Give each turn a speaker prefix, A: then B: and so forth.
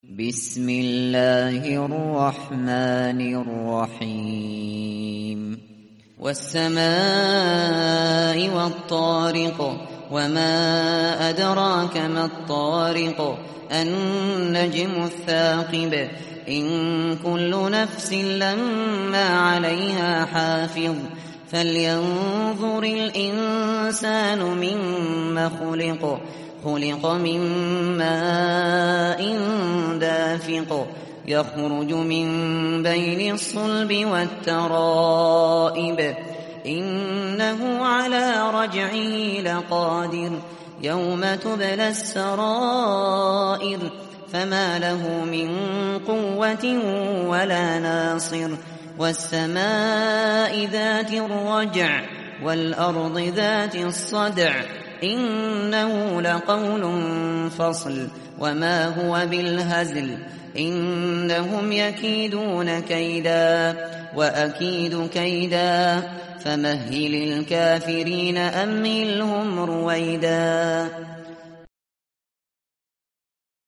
A: بسم الله الرحمن الرحیم والسماء والطارق وما أدراك ما الطارق النجم الثاقب إن كل نفس لما عليها حافظ فلينظر الإنسان مما خلق من ماء دافق يخرج من بين الصلب والترائب إنه على رجعه لقادر يوم تبلى السرائر فما له من قوة ولا ناصر والسماء ذات الرجع والأرض ذات الصدع إنه لقول فصل وما هو بالهزل إنهم يكيدون كيدا وأكيد كيدا فمهل الكافرين أمهلهم رويدا